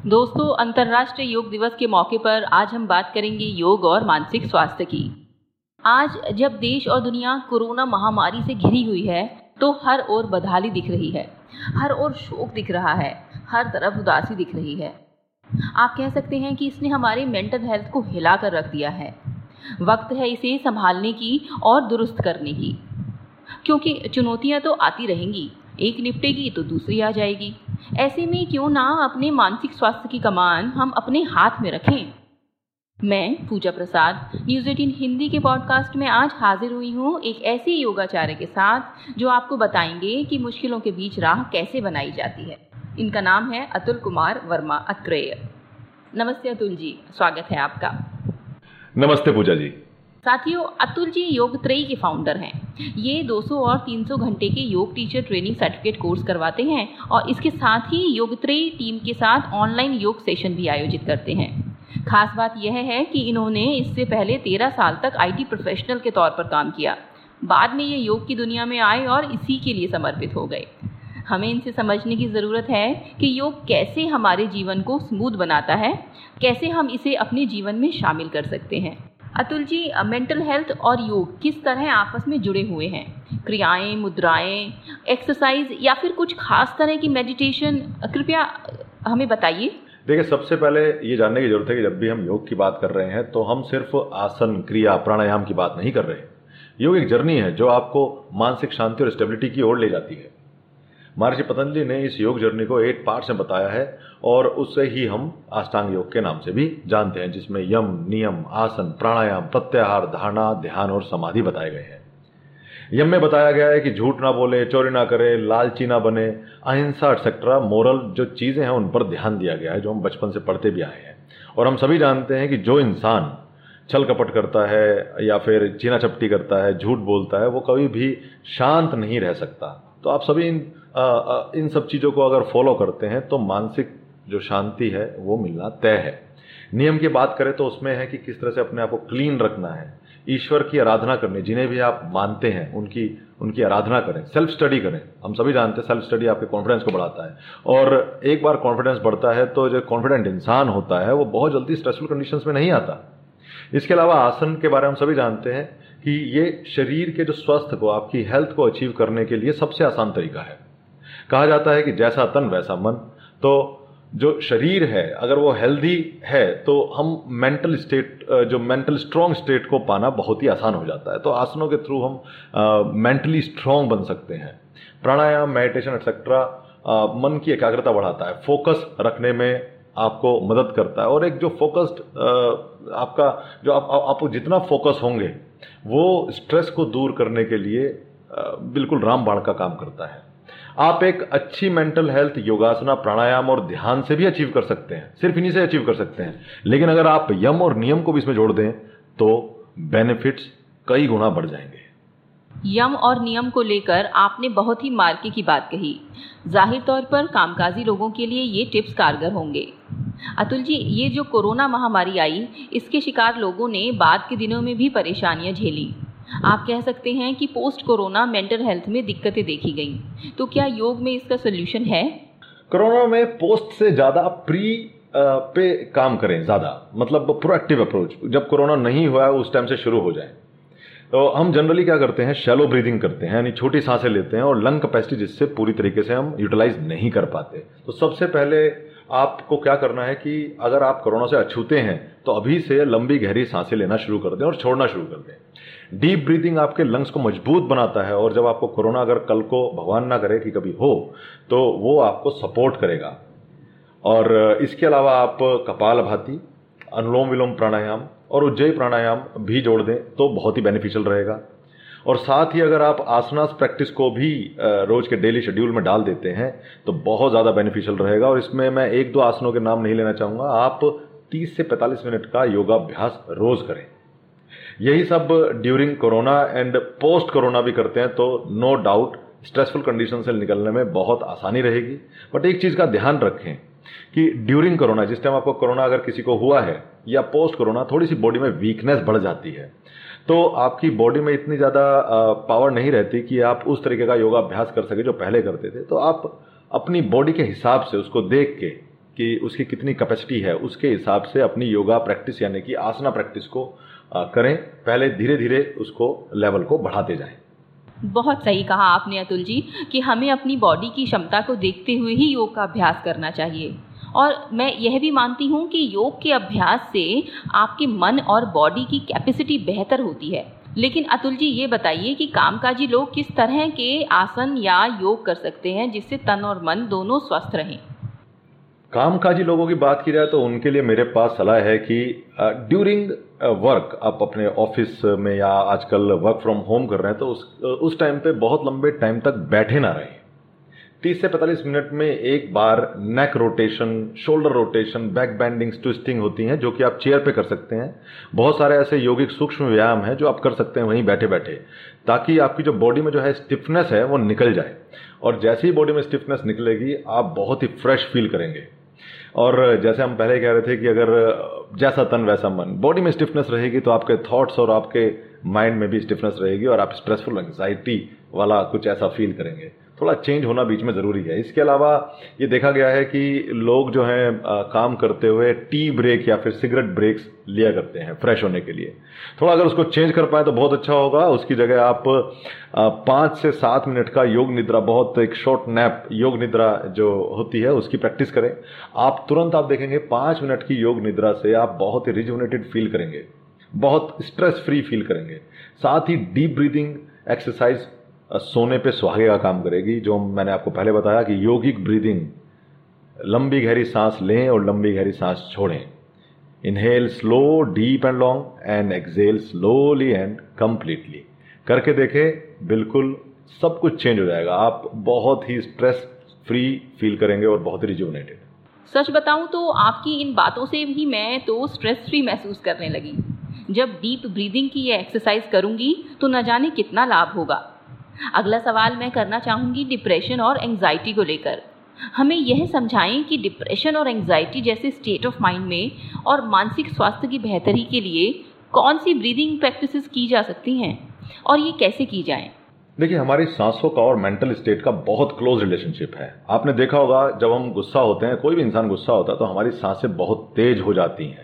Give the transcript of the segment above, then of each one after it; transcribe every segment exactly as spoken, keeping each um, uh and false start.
दोस्तों, अंतर्राष्ट्रीय योग दिवस के मौके पर आज हम बात करेंगे योग और मानसिक स्वास्थ्य की। आज जब देश और दुनिया कोरोना महामारी से घिरी हुई है तो हर ओर बदहाली दिख रही है, हर ओर शोक दिख रहा है, हर तरफ उदासी दिख रही है। आप कह सकते हैं कि इसने हमारे मेंटल हेल्थ को हिला कर रख दिया है। वक्त है इसे संभालने की और दुरुस्त करने की, क्योंकि चुनौतियां तो आती रहेंगी, एक निपटेगी तो दूसरी आ जाएगी। ऐसे में क्यों ना अपने मानसिक स्वास्थ्य की कमान हम अपने हाथ में रखें। मैं पूजा प्रसाद न्यूज़ एटीन हिंदी के पॉडकास्ट में आज हाजिर हुई हूँ एक ऐसे योगाचार्य के साथ जो आपको बताएंगे कि मुश्किलों के बीच राह कैसे बनाई जाती है। इनका नाम है अतुल कुमार वर्मा अत्रेय। नमस्ते अतुल जी, स्वागत है आपका। नमस्ते पूजा जी। साथियों, अतुल जी योगत्रयी के फाउंडर हैं। ये दो सौ और तीन सौ घंटे के योग टीचर ट्रेनिंग सर्टिफिकेट कोर्स करवाते हैं और इसके साथ ही योगत्रयी टीम के साथ ऑनलाइन योग सेशन भी आयोजित करते हैं। खास बात यह है कि इन्होंने इससे पहले तेरह साल तक आईटी प्रोफेशनल के तौर पर काम किया। बाद में ये योग की दुनिया में आए और इसी के लिए समर्पित हो गए। हमें इनसे समझने की ज़रूरत है कि योग कैसे हमारे जीवन को स्मूथ बनाता है, कैसे हम इसे अपने जीवन में शामिल कर सकते हैं। अतुल जी, मेंटल हेल्थ और योग किस तरह आपस में जुड़े हुए हैं? क्रियाएं, मुद्राएं, एक्सरसाइज या फिर कुछ खास तरह की मेडिटेशन, कृपया हमें बताइए। देखिए, सबसे पहले ये जानने की जरूरत है कि जब भी हम योग की बात कर रहे हैं तो हम सिर्फ आसन, क्रिया, प्राणायाम की बात नहीं कर रहे हैं। योग एक जर्नी है जो आपको मानसिक शांति और स्टेबिलिटी की ओर ले जाती है। महर्षि पतंजलि ने इस योग जर्नी को एट पार्ट्स में बताया है और उससे ही हम अष्टांग योग के नाम से भी जानते हैं, जिसमें यम, नियम, आसन, प्राणायाम, प्रत्याहार, धारणा, ध्यान और समाधि बताए गए हैं। यम में बताया गया है कि झूठ ना बोले, चोरी ना करे, लालची ना बने, अहिंसा एक्सेट्रा मोरल जो चीज़ें हैं उन पर ध्यान दिया गया है, जो हम बचपन से पढ़ते भी आए हैं। और हम सभी जानते हैं कि जो इंसान छल कपट करता है या फिर चीना चपटी करता है, झूठ बोलता है, वो कभी भी शांत नहीं रह सकता। तो आप सभी इन आ, आ, इन सब चीज़ों को अगर फॉलो करते हैं तो मानसिक जो शांति है वो मिलना तय है। नियम की बात करें तो उसमें है कि किस तरह से अपने आप को क्लीन रखना है, ईश्वर की आराधना करनी, जिन्हें भी आप मानते हैं उनकी उनकी आराधना करें, सेल्फ स्टडी करें। हम सभी जानते हैं सेल्फ स्टडी आपके कॉन्फिडेंस को बढ़ाता है और एक बार कॉन्फिडेंस बढ़ता है तो जो कॉन्फिडेंट इंसान होता है वो बहुत जल्दी स्ट्रेसफुल कंडीशंस में नहीं आता। इसके अलावा आसन के बारे में हम सभी जानते हैं कि ये शरीर के जो स्वास्थ्य को, आपकी हेल्थ को अचीव करने के लिए सबसे आसान तरीका है। कहा जाता है कि जैसा तन वैसा मन। तो जो शरीर है अगर वो हेल्दी है तो हम मेंटल स्टेट, जो मेंटल स्ट्रॉन्ग स्टेट को पाना बहुत ही आसान हो जाता है। तो आसनों के थ्रू हम मेंटली स्ट्रॉन्ग बन सकते हैं। प्राणायाम, मेडिटेशन एक्सेट्रा मन की एकाग्रता बढ़ाता है, फोकस रखने में आपको मदद करता है। और एक जो फोकस्ड आपका जो आप, आप, आप जितना फोकस होंगे वो स्ट्रेस को दूर करने के लिए बिल्कुल रामबाण का काम करता है। आप एक अच्छी मेंटल हेल्थ योगासना, प्राणायाम और ध्यान से भी अचीव कर सकते हैं, सिर्फ इन्हीं से अचीव कर सकते हैं। लेकिन अगर आप यम और नियम को भी इसमें जोड़ दें तो बेनिफिट्स कई गुना बढ़ जाएंगे। यम और नियम को लेकर आपने बहुत ही मार्के की बात कही। जाहिर तौर पर कामकाजी लोगों के लिए ये टिप्स कारगर होंगे। अतुल जी, ये जो कोरोना महामारी आई, इसके शिकार लोगों ने बाद के दिनों में भी परेशानियां झेली। आप कह सकते हैं कि पोस्ट कोरोना मेंटल हेल्थ में दिक्कतें देखी गई। तो क्या योग में इसका सोल्यूशन है? कोरोना में पोस्ट से ज़्यादा प्री पे काम करें, ज़्यादा मतलब प्रोएक्टिव अप्रोच। जब कोरोना नहीं हुआ है उस टाइम से शुरू हो जाए। तो हम जनरली क्या करते हैं, शैलो ब्रीदिंग करते हैं, यानी छोटी सांसें लेते हैं और लंग कैपेसिटी जिससे पूरी तरीके से हम यूटिलाइज नहीं कर पाते। तो सबसे पहले आपको क्या करना है कि अगर आप कोरोना से अछूते हैं तो अभी से लंबी गहरी सांसें लेना शुरू कर दें और छोड़ना शुरू कर दें। डीप ब्रीदिंग आपके लंग्स को मजबूत बनाता है और जब आपको कोरोना अगर कल को भगवान ना करे कि कभी हो तो वो आपको सपोर्ट करेगा। और इसके अलावा आप कपालभाति, अनुलोम विलोम प्राणायाम और उज्जयी प्राणायाम भी जोड़ दें तो बहुत ही बेनिफिशियल रहेगा। और साथ ही अगर आप आसनास प्रैक्टिस को भी रोज के डेली शेड्यूल में डाल देते हैं तो बहुत ज़्यादा बेनिफिशियल रहेगा। और इसमें मैं एक दो आसनों के नाम नहीं लेना चाहूँगा, आप तीस से पैंतालीस मिनट का योगाभ्यास रोज करें। यही सब during corona and post corona भी करते हैं तो नो डाउट स्ट्रेसफुल कंडीशन से निकलने में बहुत आसानी रहेगी। बट एक चीज़ का ध्यान रखें कि ड्यूरिंग कोरोना, जिस टाइम आपको कोरोना अगर किसी को हुआ है या पोस्ट कोरोना, थोड़ी सी बॉडी में वीकनेस बढ़ जाती है। तो आपकी बॉडी में इतनी ज़्यादा पावर नहीं रहती कि आप उस तरीके का योगाभ्यास कर सके जो पहले करते थे। तो आप अपनी बॉडी के हिसाब से उसको देख के कि उसकी कितनी कैपेसिटी है, उसके हिसाब से अपनी योगा प्रैक्टिस यानी कि आसना प्रैक्टिस को करें। पहले धीरे धीरे उसको लेवल को बढ़ाते जाएं। बहुत सही कहा आपने अतुल जी कि हमें अपनी बॉडी की क्षमता को देखते हुए ही योग का अभ्यास करना चाहिए। और मैं यह भी मानती हूँ कि योग के अभ्यास से आपके मन और बॉडी की कैपेसिटी बेहतर होती है। लेकिन अतुल जी ये बताइए कि कामकाजी लोग किस तरह के आसन या योग कर सकते हैं जिससे तन और मन दोनों स्वस्थ रहें? कामकाजी लोगों की बात की जाए तो उनके लिए मेरे पास सलाह है कि ड्यूरिंग वर्क आप अपने ऑफिस में या आजकल वर्क फ्रॉम होम कर रहे हैं तो उस उस टाइम पे बहुत लंबे टाइम तक बैठे ना रहें। तीस से पैंतालीस मिनट में एक बार neck rotation, shoulder rotation, back bending, twisting होती हैं जो कि आप चेयर पे कर सकते हैं। बहुत सारे ऐसे यौगिक सूक्ष्म व्यायाम हैं जो आप कर सकते हैं वहीं बैठे बैठे, ताकि आपकी जो बॉडी में जो है स्टिफनेस है वो निकल जाए। और जैसे ही बॉडी में स्टिफनेस निकलेगी आप बहुत ही फ्रेश फील करेंगे। और जैसे हम पहले कह रहे थे कि अगर जैसा तन वैसा मन, बॉडी में स्टिफनेस रहेगी तो आपके थॉट्स और आपके माइंड में भी स्टिफनेस रहेगी और आप स्ट्रेसफुल, एंग्जाइटी वाला कुछ ऐसा फील करेंगे। थोड़ा चेंज होना बीच में ज़रूरी है। इसके अलावा ये देखा गया है कि लोग जो हैं काम करते हुए टी ब्रेक या फिर सिगरेट ब्रेक्स लिया करते हैं फ्रेश होने के लिए। थोड़ा अगर उसको चेंज कर पाए तो बहुत अच्छा होगा। उसकी जगह आप पाँच से सात मिनट का योग निद्रा, बहुत एक शॉर्ट नैप योग निद्रा जो होती है उसकी प्रैक्टिस करें। आप तुरंत आप देखेंगे पाँच मिनट की योग निद्रा से आप बहुत ही रिजुवनेटेड फील करेंगे, बहुत स्ट्रेस फ्री फील करेंगे। साथ ही डीप ब्रीदिंग एक्सरसाइज सोने पे सुहागे का काम करेगी, जो मैंने आपको पहले बताया कि योगिक ब्रीदिंग, लंबी गहरी सांस लें और लंबी गहरी सांस छोड़ें। Inhale slow, deep and long and exhale slowly and completely. करके देखें, बिल्कुल सब कुछ चेंज हो जाएगा। आप बहुत ही स्ट्रेस फ्री फील करेंगे और बहुत ही रिजुवनेटेड। सच बताऊं तो आपकी इन बातों से भी मैं तो स्ट्रेस फ्री महसूस करने लगी। जब डीप ब्रीदिंग की ये एक्सरसाइज करूंगी तो न जाने कितना लाभ होगा। अगला सवाल मैं करना चाहूँगी डिप्रेशन और एंग्जाइटी को लेकर। हमें यह समझाएं कि डिप्रेशन और एंग्जाइटी जैसे स्टेट ऑफ माइंड में और मानसिक स्वास्थ्य की बेहतरी के लिए कौन सी ब्रीदिंग प्रैक्टिसेस की जा सकती हैं और ये कैसे की जाएं? देखिए, हमारी सांसों का और मेंटल स्टेट का बहुत क्लोज रिलेशनशिप है। आपने देखा होगा जब हम गुस्सा होते हैं, कोई भी इंसान गुस्सा होता है तो हमारी सांसें बहुत तेज हो जाती हैं।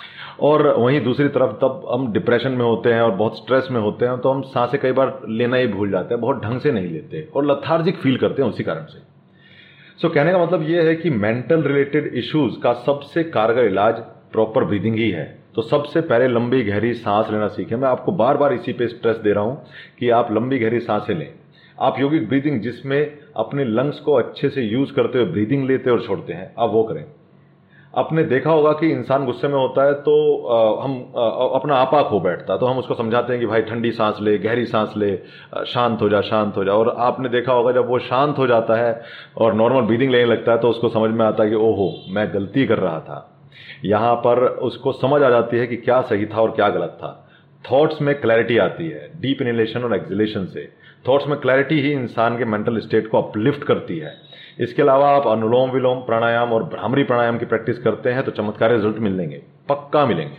और वहीं दूसरी तरफ तब हम डिप्रेशन में होते हैं और बहुत स्ट्रेस में होते हैं तो हम सांसें कई बार लेना ही भूल जाते हैं, बहुत ढंग से नहीं लेते और लथार्जिक फील करते हैं उसी कारण से। सो so, कहने का मतलब ये है कि मेंटल रिलेटेड इश्यूज का सबसे कारगर इलाज प्रॉपर ब्रीदिंग ही है। तो सबसे पहले लंबी गहरी सांस लेना सीखें। मैं आपको बार बार इसी पे स्ट्रेस दे रहा हूं कि आप लंबी गहरी सांसें लें। आप योगिक ब्रीदिंग जिसमें अपने लंग्स को अच्छे से यूज करते हुए ब्रीदिंग लेते और छोड़ते हैं, आप वो करें। आपने देखा होगा कि इंसान गुस्से में होता है तो आ, हम आ, अपना आपा खो बैठता है, तो हम उसको समझाते हैं कि भाई ठंडी सांस ले, गहरी सांस ले, शांत हो जा, शांत हो जा। और आपने देखा होगा जब वो शांत हो जाता है और नॉर्मल ब्रीदिंग लेने लगता है तो उसको समझ में आता है कि ओहो, मैं गलती कर रहा था। यहाँ पर उसको समझ आ जाती है कि क्या सही था और क्या गलत था। थॉट्स में क्लैरिटी आती है डीप इनहेलेशन और एक्सहेलेशन से। थॉट्स में क्लैरिटी ही इंसान के मेंटल स्टेट को अपलिफ्ट करती है। इसके अलावा आप अनुलोम विलोम प्राणायाम और भ्रामरी प्राणायाम की प्रैक्टिस करते हैं तो चमत्कारी रिजल्ट मिलेंगे, पक्का मिलेंगे।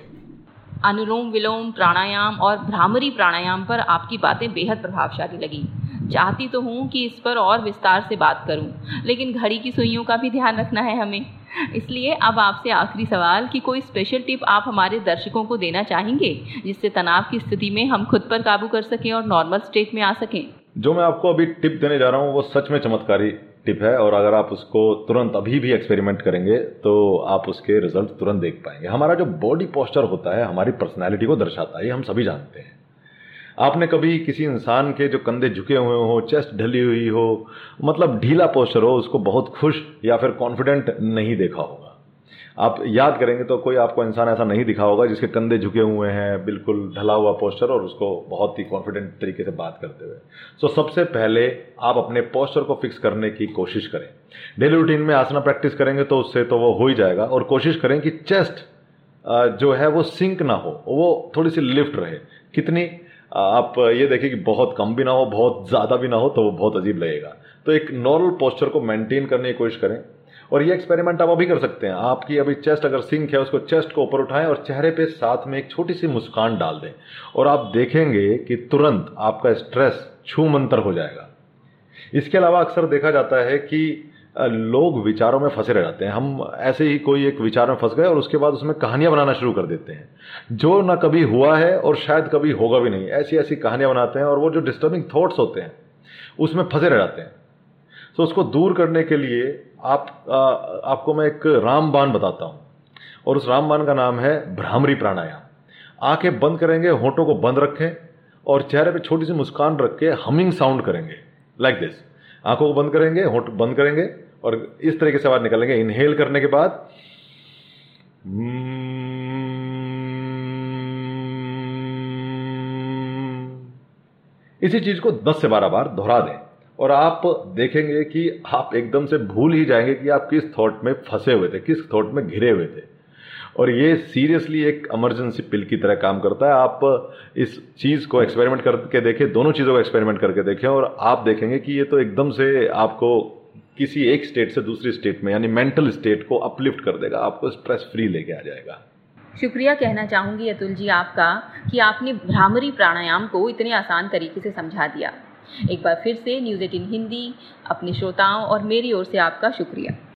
अनुलोम विलोम प्राणायाम और भ्रामरी प्राणायाम पर आपकी बातें बेहद प्रभावशाली लगी। चाहती तो हूँ कि इस पर और विस्तार से बात करूँ, लेकिन घड़ी की सुइयों का भी ध्यान रखना है हमें। इसलिए अब आपसे आखिरी सवाल कि कोई स्पेशल टिप आप हमारे दर्शकों को देना चाहेंगे जिससे तनाव की स्थिति में हम खुद पर काबू कर सकें और नॉर्मल स्टेट में आ सकें? जो मैं आपको अभी टिप देने जा रहा हूँ वो सच में चमत्कारी टिप है और अगर आप उसको तुरंत अभी भी एक्सपेरिमेंट करेंगे तो आप उसके रिजल्ट तुरंत देख पाएंगे। हमारा जो बॉडी पोस्चर होता है हमारी पर्सनैलिटी को दर्शाता है, ये हम सभी जानते हैं। आपने कभी किसी इंसान के जो कंधे झुके हुए हो, चेस्ट ढली हुई हो, मतलब ढीला पोस्चर हो, उसको बहुत खुश या फिर कॉन्फिडेंट नहीं देखा होगा। आप याद करेंगे तो कोई आपको इंसान ऐसा नहीं दिखा होगा जिसके कंधे झुके हुए हैं, बिल्कुल ढला हुआ पोस्चर और उसको बहुत ही कॉन्फिडेंट तरीके से बात करते हुए। सो so, सबसे पहले आप अपने पोस्चर को फिक्स करने की कोशिश करें। डेली रूटीन में आसना प्रैक्टिस करेंगे तो उससे तो वो हो ही जाएगा। और कोशिश करें कि चेस्ट जो है वो सिंक ना हो, वो थोड़ी सी लिफ्ट रहे। कितनी, आप ये देखिए कि बहुत कम भी ना हो, बहुत ज़्यादा भी ना हो, तो वो बहुत अजीब लगेगा। तो एक नॉर्मल पोस्चर को मेंटेन करने की कोशिश करें। और ये एक्सपेरिमेंट आप अभी कर सकते हैं। आपकी अभी चेस्ट अगर सिंक है, उसको चेस्ट को ऊपर उठाएं और चेहरे पे साथ में एक छोटी सी मुस्कान डाल दें और आप देखेंगे कि तुरंत आपका स्ट्रेस छूमंतर हो जाएगा। इसके अलावा अक्सर देखा जाता है कि अ, लोग विचारों में फंसे रह जाते हैं। हम ऐसे ही कोई एक विचार में फंस गए और उसके बाद उसमें कहानियां बनाना शुरू कर देते हैं, जो ना कभी हुआ है और शायद कभी होगा भी नहीं। ऐसी ऐसी कहानियां बनाते हैं और वो जो डिस्टर्बिंग थॉट्स होते हैं उसमें फंसे रह जाते हैं। तो उसको दूर करने के लिए आप आ, आपको मैं एक रामबाण बताता हूं, और उस रामबाण का नाम है भ्रामरी प्राणायाम। आंखें बंद करेंगे, होठों को बंद रखें और चेहरे पे छोटी सी मुस्कान रख के हमिंग साउंड करेंगे लाइक दिस। आंखों को बंद करेंगे, होठ बंद करेंगे और इस तरीके से आवाज निकालेंगे। इनहेल करने के बाद इसी चीज को दस से बारह बार दोहरा दें और आप देखेंगे कि आप एकदम से भूल ही जाएंगे कि आप किस थॉट में फंसे हुए थे, किस थॉट में घिरे हुए थे। और ये सीरियसली एक इमरजेंसी पिल की तरह काम करता है। आप इस चीज को एक्सपेरिमेंट करके देखें, दोनों चीजों को एक्सपेरिमेंट करके देखें और आप देखेंगे कि ये तो एकदम से आपको किसी एक स्टेट से दूसरी स्टेट में, यानी मेंटल स्टेट को अपलिफ्ट कर देगा, आपको स्ट्रेस फ्री लेके आ जाएगा। शुक्रिया कहना चाहूँगी अतुल जी आपका कि आपने भ्रामरी प्राणायाम को इतने आसान तरीके से समझा दिया। एक बार फिर से न्यूज़ एटीन हिंदी अपने श्रोताओं और मेरी ओर से आपका शुक्रिया।